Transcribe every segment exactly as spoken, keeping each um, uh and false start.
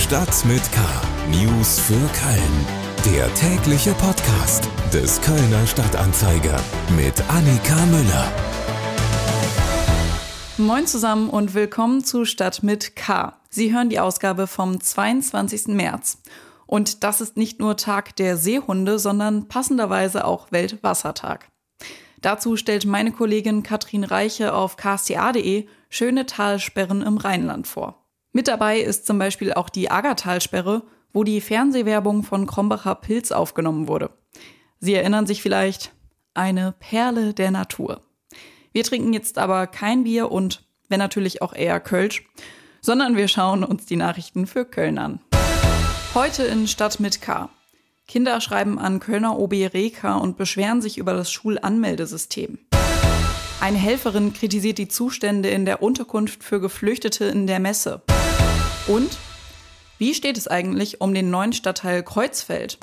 Stadt mit K. News für Köln. Der tägliche Podcast des Kölner Stadtanzeiger mit Annika Müller. Moin zusammen und willkommen zu Stadt mit K. Sie hören die Ausgabe vom zweiundzwanzigsten März. Und das ist nicht nur Tag der Seehunde, sondern passenderweise auch Weltwassertag. Dazu stellt meine Kollegin Katrin Reiche auf k s t a punkt d e schöne Talsperren im Rheinland vor. Mit dabei ist zum Beispiel auch die Aggertalsperre, wo die Fernsehwerbung von Krombacher Pilz aufgenommen wurde. Sie erinnern sich vielleicht, eine Perle der Natur. Wir trinken jetzt aber kein Bier und, wenn natürlich auch eher Kölsch, sondern wir schauen uns die Nachrichten für Köln an. Heute in Stadt mit K. Kinder schreiben an Kölner O B Reka und beschweren sich über das Schulanmeldesystem. Eine Helferin kritisiert die Zustände in der Unterkunft für Geflüchtete in der Messe. Und wie steht es eigentlich um den neuen Stadtteil Kreuzfeld?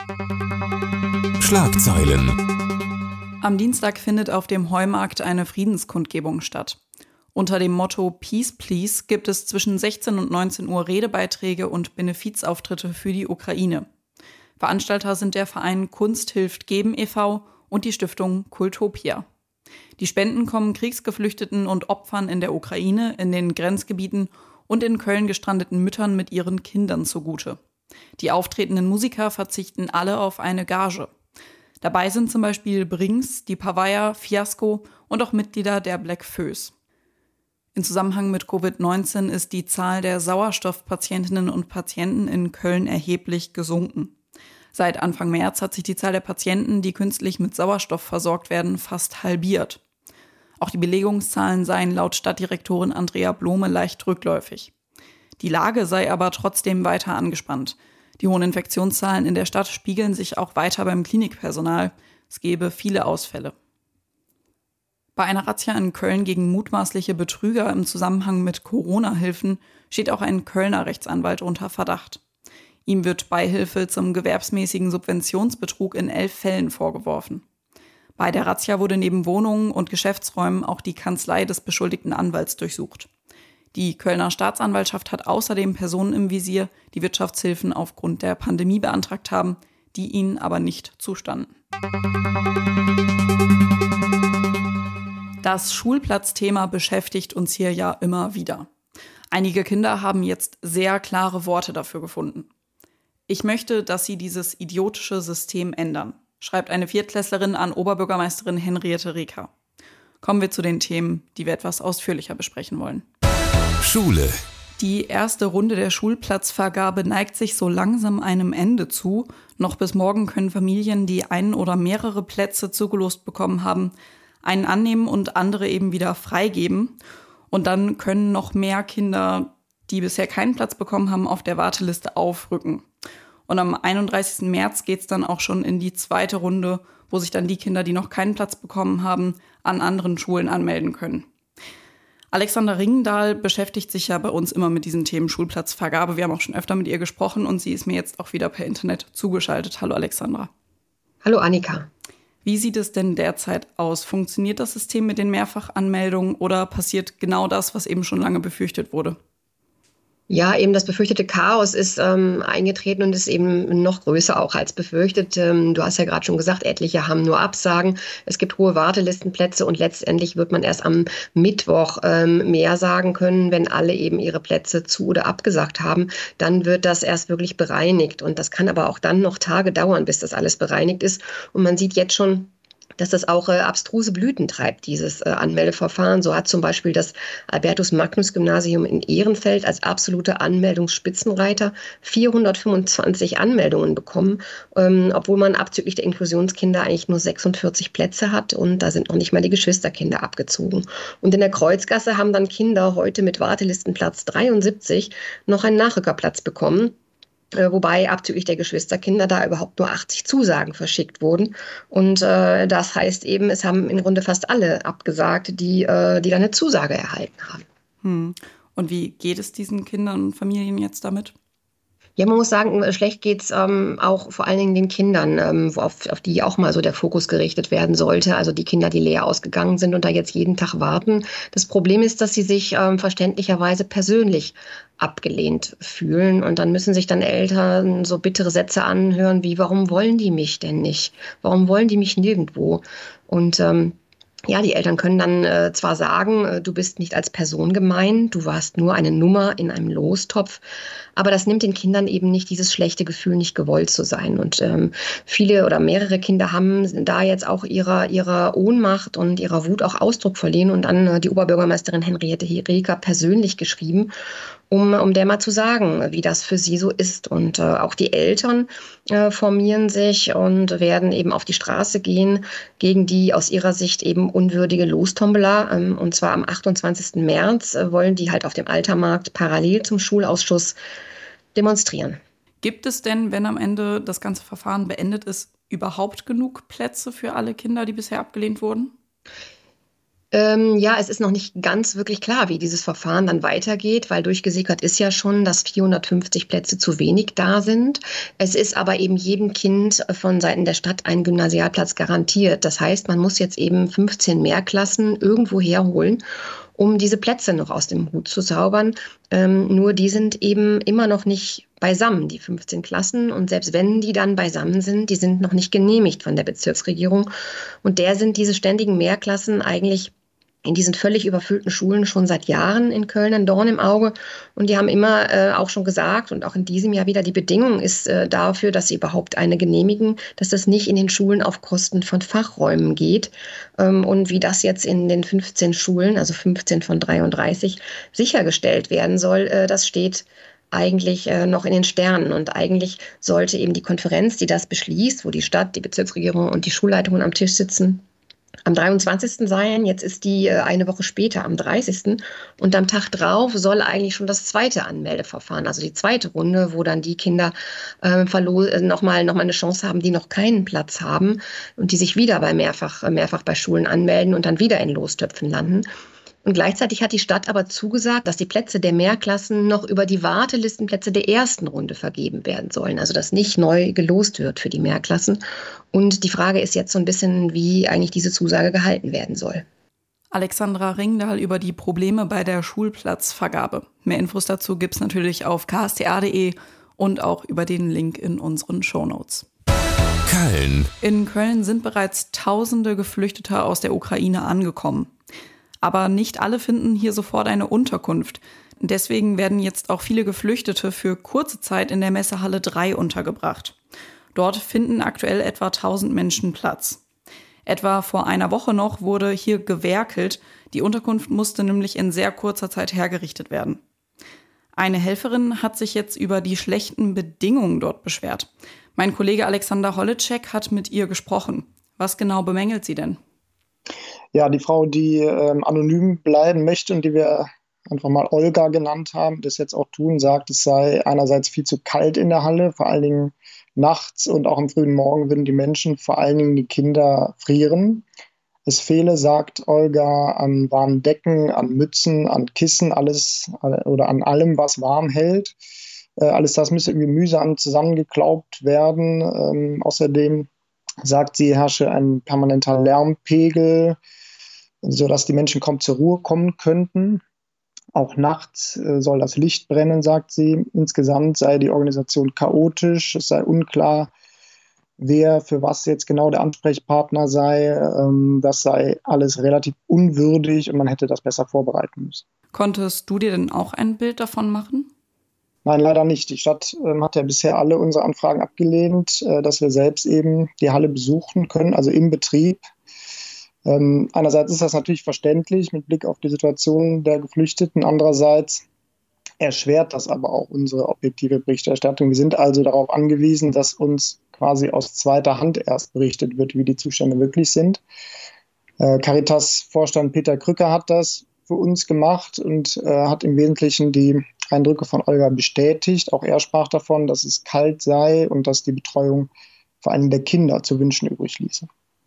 Schlagzeilen. Am Dienstag findet auf dem Heumarkt eine Friedenskundgebung statt. Unter dem Motto Peace Please gibt es zwischen sechzehn und neunzehn Uhr Redebeiträge und Benefizauftritte für die Ukraine. Veranstalter sind der Verein Kunst hilft geben e V und die Stiftung Kultopia. Die Spenden kommen Kriegsgeflüchteten und Opfern in der Ukraine, in den Grenzgebieten und in Köln gestrandeten Müttern mit ihren Kindern zugute. Die auftretenden Musiker verzichten alle auf eine Gage. Dabei sind zum Beispiel Brings, die Pavaya, Fiasco und auch Mitglieder der Black Föß. In Zusammenhang mit Covid neunzehn ist die Zahl der Sauerstoffpatientinnen und Patienten in Köln erheblich gesunken. Seit Anfang März hat sich die Zahl der Patienten, die künstlich mit Sauerstoff versorgt werden, fast halbiert. Auch die Belegungszahlen seien laut Stadtdirektorin Andrea Blome leicht rückläufig. Die Lage sei aber trotzdem weiter angespannt. Die hohen Infektionszahlen in der Stadt spiegeln sich auch weiter beim Klinikpersonal. Es gebe viele Ausfälle. Bei einer Razzia in Köln gegen mutmaßliche Betrüger im Zusammenhang mit Corona-Hilfen steht auch ein Kölner Rechtsanwalt unter Verdacht. Ihm wird Beihilfe zum gewerbsmäßigen Subventionsbetrug in elf Fällen vorgeworfen. Bei der Razzia wurde neben Wohnungen und Geschäftsräumen auch die Kanzlei des beschuldigten Anwalts durchsucht. Die Kölner Staatsanwaltschaft hat außerdem Personen im Visier, die Wirtschaftshilfen aufgrund der Pandemie beantragt haben, die ihnen aber nicht zustanden. Das Schulplatzthema beschäftigt uns hier ja immer wieder. Einige Kinder haben jetzt sehr klare Worte dafür gefunden. Ich möchte, dass sie dieses idiotische System ändern, schreibt eine Viertklässlerin an Oberbürgermeisterin Henriette Reker. Kommen wir zu den Themen, die wir etwas ausführlicher besprechen wollen. Schule. Die erste Runde der Schulplatzvergabe neigt sich so langsam einem Ende zu. Noch bis morgen können Familien, die einen oder mehrere Plätze zugelost bekommen haben, einen annehmen und andere eben wieder freigeben. Und dann können noch mehr Kinder, die bisher keinen Platz bekommen haben, auf der Warteliste aufrücken. Und am einunddreißigsten März geht es dann auch schon in die zweite Runde, wo sich dann die Kinder, die noch keinen Platz bekommen haben, an anderen Schulen anmelden können. Alexandra Ringendahl beschäftigt sich ja bei uns immer mit diesen Themen Schulplatzvergabe. Wir haben auch schon öfter mit ihr gesprochen und sie ist mir jetzt auch wieder per Internet zugeschaltet. Hallo Alexandra. Hallo Annika. Wie sieht es denn derzeit aus? Funktioniert das System mit den Mehrfachanmeldungen oder passiert genau das, was eben schon lange befürchtet wurde? Ja, eben das befürchtete Chaos ist ähm, eingetreten und ist eben noch größer auch als befürchtet. Ähm, du hast ja gerade schon gesagt, etliche haben nur Absagen. Es gibt hohe Wartelistenplätze und letztendlich wird man erst am Mittwoch ähm, mehr sagen können, wenn alle eben ihre Plätze zu- oder abgesagt haben. Dann wird das erst wirklich bereinigt und das kann aber auch dann noch Tage dauern, bis das alles bereinigt ist. Und man sieht jetzt schon, dass das auch äh, abstruse Blüten treibt, dieses äh, Anmeldeverfahren. So hat zum Beispiel das Albertus-Magnus-Gymnasium in Ehrenfeld als absolute Anmeldungsspitzenreiter vierhundertfünfundzwanzig Anmeldungen bekommen, ähm, obwohl man abzüglich der Inklusionskinder eigentlich nur sechsundvierzig Plätze hat und da sind noch nicht mal die Geschwisterkinder abgezogen. Und in der Kreuzgasse haben dann Kinder heute mit Wartelistenplatz dreiundsiebzig noch einen Nachrückerplatz bekommen. Wobei abzüglich der Geschwisterkinder da überhaupt nur achtzig Zusagen verschickt wurden. Und äh, das heißt eben, es haben im Grunde fast alle abgesagt, die, äh, die da eine Zusage erhalten haben. Hm. Und wie geht es diesen Kindern und Familien jetzt damit? Ja, man muss sagen, schlecht geht's ähm, auch vor allen Dingen den Kindern, ähm, auf, auf die auch mal so der Fokus gerichtet werden sollte. Also die Kinder, die leer ausgegangen sind und da jetzt jeden Tag warten. Das Problem ist, dass sie sich ähm, verständlicherweise persönlich abgelehnt fühlen. Und dann müssen sich dann Eltern so bittere Sätze anhören wie, warum wollen die mich denn nicht? Warum wollen die mich nirgendwo? Und ähm, ja, die Eltern können dann äh, zwar sagen, äh, du bist nicht als Person gemeint, du warst nur eine Nummer in einem Lostopf, aber das nimmt den Kindern eben nicht dieses schlechte Gefühl, nicht gewollt zu sein. Und ähm, viele oder mehrere Kinder haben da jetzt auch ihrer, ihrer Ohnmacht und ihrer Wut auch Ausdruck verliehen und an äh, die Oberbürgermeisterin Henriette Reker persönlich geschrieben, um, um der mal zu sagen, wie das für sie so ist. Und äh, auch die Eltern äh, formieren sich und werden eben auf die Straße gehen gegen die aus ihrer Sicht eben unwürdige Lostombola. Ähm, und zwar am achtundzwanzigsten März äh, wollen die halt auf dem Altermarkt parallel zum Schulausschuss demonstrieren. Gibt es denn, wenn am Ende das ganze Verfahren beendet ist, überhaupt genug Plätze für alle Kinder, die bisher abgelehnt wurden? Ähm, ja, es ist noch nicht ganz wirklich klar, wie dieses Verfahren dann weitergeht, weil durchgesickert ist ja schon, dass vierhundertfünfzig Plätze zu wenig da sind. Es ist aber eben jedem Kind von Seiten der Stadt ein Gymnasialplatz garantiert. Das heißt, man muss jetzt eben fünfzehn Mehrklassen irgendwo herholen, um diese Plätze noch aus dem Hut zu zaubern. Ähm, nur die sind eben immer noch nicht beisammen, die fünfzehn Klassen. Und selbst wenn die dann beisammen sind, die sind noch nicht genehmigt von der Bezirksregierung. Und der sind diese ständigen Mehrklassen eigentlich in diesen völlig überfüllten Schulen schon seit Jahren in Köln ein Dorn im Auge. Und die haben immer äh, auch schon gesagt und auch in diesem Jahr wieder, die Bedingung ist äh, dafür, dass sie überhaupt eine genehmigen, dass das nicht in den Schulen auf Kosten von Fachräumen geht. Ähm, und wie das jetzt in den fünfzehn Schulen, also fünfzehn von dreiunddreißig, sichergestellt werden soll, äh, das steht eigentlich äh, noch in den Sternen. Und eigentlich sollte eben die Konferenz, die das beschließt, wo die Stadt, die Bezirksregierung und die Schulleitungen am Tisch sitzen, am dreiundzwanzigsten sein. Jetzt ist die äh, eine Woche später, am dreißigsten Und am Tag drauf soll eigentlich schon das zweite Anmeldeverfahren, also die zweite Runde, wo dann die Kinder äh, verlo- äh, nochmal noch mal eine Chance haben, die noch keinen Platz haben und die sich wieder bei mehrfach, äh, mehrfach bei Schulen anmelden und dann wieder in Lostöpfen landen. Und gleichzeitig hat die Stadt aber zugesagt, dass die Plätze der Mehrklassen noch über die Wartelistenplätze der ersten Runde vergeben werden sollen. Also dass nicht neu gelost wird für die Mehrklassen. Und die Frage ist jetzt so ein bisschen, wie eigentlich diese Zusage gehalten werden soll. Alexandra Ringdahl über die Probleme bei der Schulplatzvergabe. Mehr Infos dazu gibt's natürlich auf k s t a punkt d e und auch über den Link in unseren Shownotes. Köln. In Köln sind bereits tausende Geflüchtete aus der Ukraine angekommen. Aber nicht alle finden hier sofort eine Unterkunft. Deswegen werden jetzt auch viele Geflüchtete für kurze Zeit in der Messehalle drei untergebracht. Dort finden aktuell etwa tausend Menschen Platz. Etwa vor einer Woche noch wurde hier gewerkelt. Die Unterkunft musste nämlich in sehr kurzer Zeit hergerichtet werden. Eine Helferin hat sich jetzt über die schlechten Bedingungen dort beschwert. Mein Kollege Alexander Holleczek hat mit ihr gesprochen. Was genau bemängelt sie denn? Ja, die Frau, die ähm, anonym bleiben möchte und die wir einfach mal Olga genannt haben, das jetzt auch tun, sagt, es sei einerseits viel zu kalt in der Halle, vor allen Dingen nachts und auch am frühen Morgen würden die Menschen, vor allen Dingen die Kinder, frieren. Es fehle, sagt Olga, an warmen Decken, an Mützen, an Kissen, alles oder an allem, was warm hält. Äh, alles das müsse irgendwie mühsam zusammengeklaubt werden. Ähm, außerdem sagt sie, herrsche ein permanenter Lärmpegel, sodass die Menschen kaum zur Ruhe kommen könnten. Auch nachts äh, soll das Licht brennen, sagt sie. Insgesamt sei die Organisation chaotisch. Es sei unklar, wer für was jetzt genau der Ansprechpartner sei. Ähm, das sei alles relativ unwürdig und man hätte das besser vorbereiten müssen. Konntest du dir denn auch ein Bild davon machen? Nein, leider nicht. Die Stadt ähm, hat ja bisher alle unsere Anfragen abgelehnt, äh, dass wir selbst eben die Halle besuchen können, also im Betrieb. Ähm, einerseits ist das natürlich verständlich mit Blick auf die Situation der Geflüchteten. Andererseits erschwert das aber auch unsere objektive Berichterstattung. Wir sind also darauf angewiesen, dass uns quasi aus zweiter Hand erst berichtet wird, wie die Zustände wirklich sind. Äh, Caritas-Vorstand Peter Krücker hat das für uns gemacht und äh, hat im Wesentlichen die Eindrücke von Olga bestätigt. Auch er sprach davon, dass es kalt sei und dass die Betreuung vor allem der Kinder zu wünschen übrig ließe.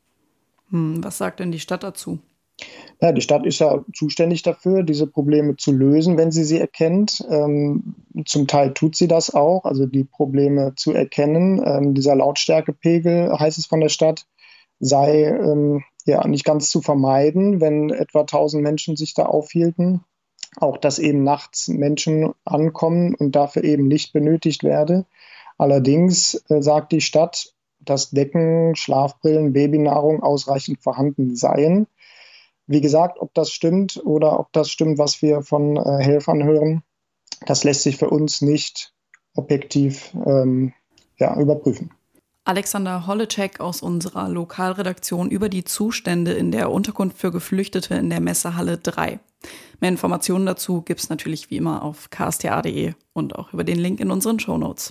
Hm, was sagt denn die Stadt dazu? Ja, die Stadt ist ja zuständig dafür, diese Probleme zu lösen, wenn sie sie erkennt. Ähm, zum Teil tut sie das auch, also die Probleme zu erkennen. Ähm, dieser Lautstärkepegel, heißt es von der Stadt, sei ähm, ja nicht ganz zu vermeiden, wenn etwa tausend Menschen sich da aufhielten. Auch, dass eben nachts Menschen ankommen und dafür eben nicht benötigt werde. Allerdings äh, sagt die Stadt, dass Decken, Schlafbrillen, Babynahrung ausreichend vorhanden seien. Wie gesagt, ob das stimmt oder ob das stimmt, was wir von äh, Helfern hören, das lässt sich für uns nicht objektiv ähm, ja, überprüfen. Alexander Holleczek aus unserer Lokalredaktion über die Zustände in der Unterkunft für Geflüchtete in der Messehalle drei. Mehr Informationen dazu gibt es natürlich wie immer auf k s t a punkt d e und auch über den Link in unseren Shownotes.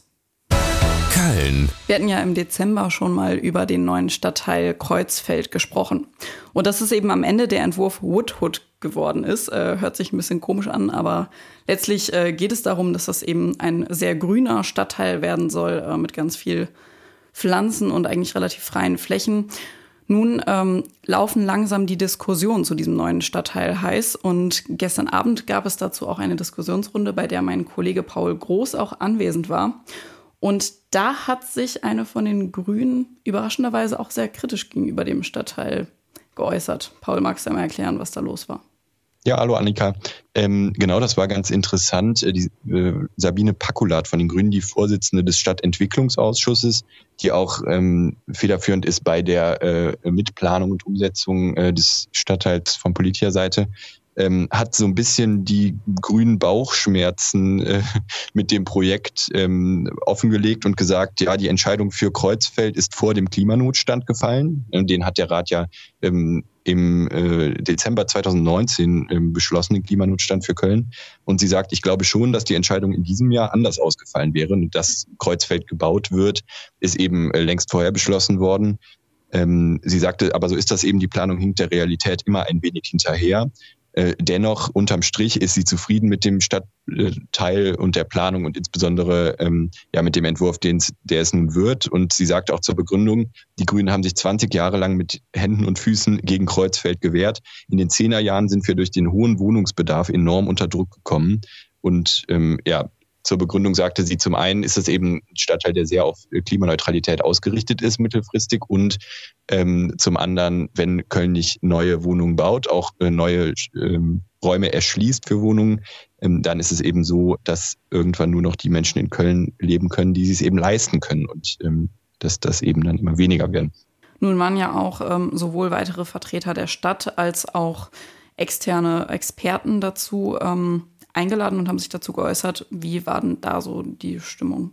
Köln. Wir hatten ja im Dezember schon mal über den neuen Stadtteil Kreuzfeld gesprochen. Und dass es eben am Ende der Entwurf Woodhood geworden ist, äh, hört sich ein bisschen komisch an, aber letztlich äh, geht es darum, dass das eben ein sehr grüner Stadtteil werden soll, äh, mit ganz viel Pflanzen und eigentlich relativ freien Flächen. Nun ähm, laufen langsam die Diskussionen zu diesem neuen Stadtteil heiß und gestern Abend gab es dazu auch eine Diskussionsrunde, bei der mein Kollege Paul Groß auch anwesend war. Und da hat sich eine von den Grünen überraschenderweise auch sehr kritisch gegenüber dem Stadtteil geäußert. Paul, magst du einmal erklären, was da los war? Ja, hallo Annika. Ähm, genau, das war ganz interessant. Die, äh, Sabine Pakulat von den Grünen, die Vorsitzende des Stadtentwicklungsausschusses, die auch ähm, federführend ist bei der äh, Mitplanung und Umsetzung äh, des Stadtteils von politischer Seite, ähm, hat so ein bisschen die grünen Bauchschmerzen äh, mit dem Projekt ähm, offengelegt und gesagt, ja, die Entscheidung für Kreuzfeld ist vor dem Klimanotstand gefallen. Den hat der Rat ja ähm, im äh, Dezember zweitausendneunzehn ähm, beschlossen, den Klimanotstand für Köln. Und sie sagt, ich glaube schon, dass die Entscheidung in diesem Jahr anders ausgefallen wäre. Und dass Kreuzfeld gebaut wird, ist eben äh, längst vorher beschlossen worden. Ähm, sie sagte, aber so ist das eben, die Planung hinkt der Realität immer ein wenig hinterher. Äh, dennoch, unterm Strich, ist sie zufrieden mit dem Stadtteil und der Planung und insbesondere ähm, ja mit dem Entwurf, den's, der es nun wird. Und sie sagt auch zur Begründung, die Grünen haben sich zwanzig Jahre lang mit Händen und Füßen gegen Kreuzfeld gewehrt. In den Zehnerjahren sind wir durch den hohen Wohnungsbedarf enorm unter Druck gekommen. Und ähm, ja, zur Begründung sagte sie, zum einen ist es eben ein Stadtteil, der sehr auf Klimaneutralität ausgerichtet ist mittelfristig und ähm, zum anderen, wenn Köln nicht neue Wohnungen baut, auch äh, neue ähm, Räume erschließt für Wohnungen, ähm, dann ist es eben so, dass irgendwann nur noch die Menschen in Köln leben können, die es eben leisten können und ähm, dass das eben dann immer weniger werden. Nun waren ja auch ähm, sowohl weitere Vertreter der Stadt als auch externe Experten dazu ähm, eingeladen und haben sich dazu geäußert. Wie war denn da so die Stimmung?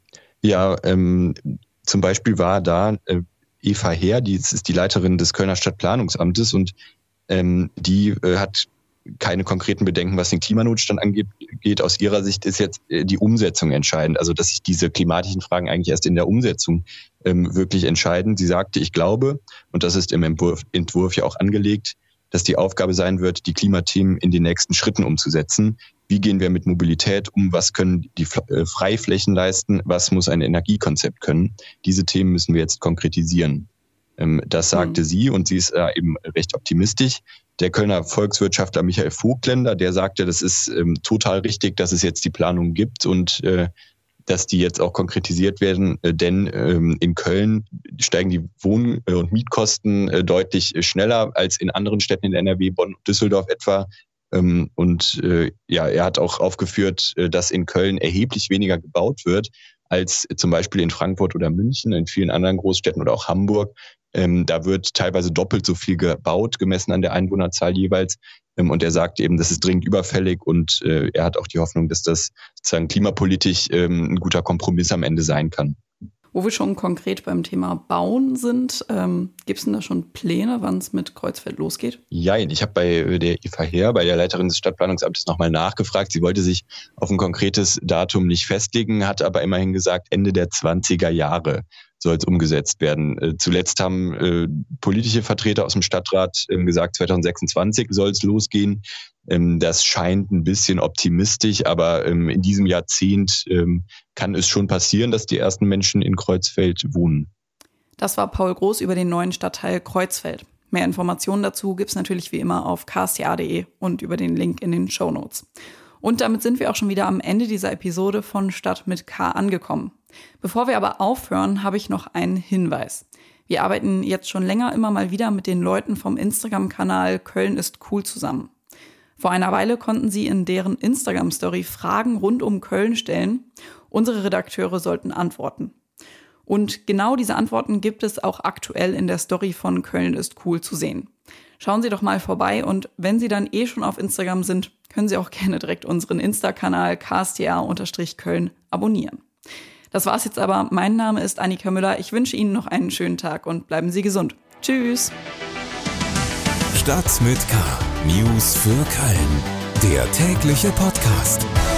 Ja, ähm, zum Beispiel war da äh, Eva Heer, die ist die Leiterin des Kölner Stadtplanungsamtes und ähm, die äh, hat keine konkreten Bedenken, was den Klimanotstand angeht. Aus ihrer Sicht ist jetzt äh, die Umsetzung entscheidend, also dass sich diese klimatischen Fragen eigentlich erst in der Umsetzung ähm, wirklich entscheiden. Sie sagte, ich glaube, und das ist im Entwurf, Entwurf ja auch angelegt, dass die Aufgabe sein wird, die Klimathemen in den nächsten Schritten umzusetzen. Wie gehen wir mit Mobilität um? Was können die Freiflächen leisten? Was muss ein Energiekonzept können? Diese Themen müssen wir jetzt konkretisieren. Das sagte mhm. sie und sie ist eben recht optimistisch. Der Kölner Volkswirtschaftler Michael Vogtländer, der sagte, das ist total richtig, dass es jetzt die Planung gibt und dass die jetzt auch konkretisiert werden, denn in Köln steigen die Wohn- und Mietkosten deutlich schneller als in anderen Städten in N R W, Bonn und Düsseldorf etwa. Und ja, er hat auch aufgeführt, dass in Köln erheblich weniger gebaut wird als zum Beispiel in Frankfurt oder München, in vielen anderen Großstädten oder auch Hamburg. Da wird teilweise doppelt so viel gebaut, gemessen an der Einwohnerzahl jeweils. Und er sagt eben, das ist dringend überfällig und er hat auch die Hoffnung, dass das sozusagen klimapolitisch ein guter Kompromiss am Ende sein kann. Wo wir schon konkret beim Thema Bauen sind, ähm, gibt es denn da schon Pläne, wann es mit Kreuzfeld losgeht? Ja, ich habe bei der Eva Heer, bei der Leiterin des Stadtplanungsamtes, nochmal nachgefragt. Sie wollte sich auf ein konkretes Datum nicht festlegen, hat aber immerhin gesagt, Ende der zwanziger Jahre soll es umgesetzt werden. Äh, zuletzt haben äh, politische Vertreter aus dem Stadtrat äh, gesagt, zweitausendsechsundzwanzig soll es losgehen. Ähm, das scheint ein bisschen optimistisch, aber ähm, in diesem Jahrzehnt ähm, kann es schon passieren, dass die ersten Menschen in Kreuzfeld wohnen. Das war Paul Groß über den neuen Stadtteil Kreuzfeld. Mehr Informationen dazu gibt es natürlich wie immer auf k s t a punkt d e und über den Link in den Shownotes. Und damit sind wir auch schon wieder am Ende dieser Episode von Stadt mit K angekommen. Bevor wir aber aufhören, habe ich noch einen Hinweis. Wir arbeiten jetzt schon länger immer mal wieder mit den Leuten vom Instagram-Kanal Köln ist cool zusammen. Vor einer Weile konnten sie in deren Instagram-Story Fragen rund um Köln stellen. Unsere Redakteure sollten antworten. Und genau diese Antworten gibt es auch aktuell in der Story von Köln ist cool zu sehen. Schauen Sie doch mal vorbei und wenn Sie dann eh schon auf Instagram sind, können Sie auch gerne direkt unseren Insta-Kanal k s t r Köln abonnieren. Das war's jetzt aber. Mein Name ist Annika Müller. Ich wünsche Ihnen noch einen schönen Tag und bleiben Sie gesund. Tschüss! Stadt mit K. News für Köln. Der tägliche Podcast.